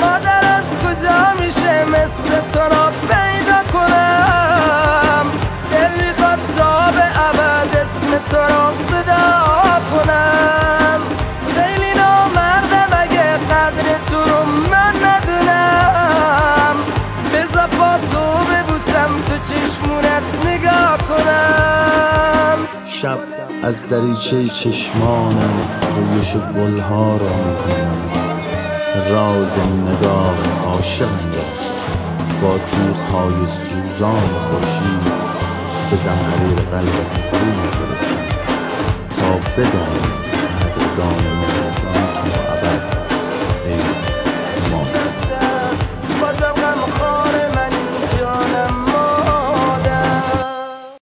مادرش کجا میشه مثل تو را پیدا کنم، دل میخواد تا به ابد اسم تو را صدا کنم. خیلی نامردم اگه قدر تو رو من ندونم، بذار با تو ببوسم تو چشمونت نگاه کنم. شب از دریچه چشمانم رویش گلها را میکنم، راز نگاه عاشقم با تیغ‌های سوزان خورشید به زنجیر قلبت فرو می‌گذارم تا بدانی قدردان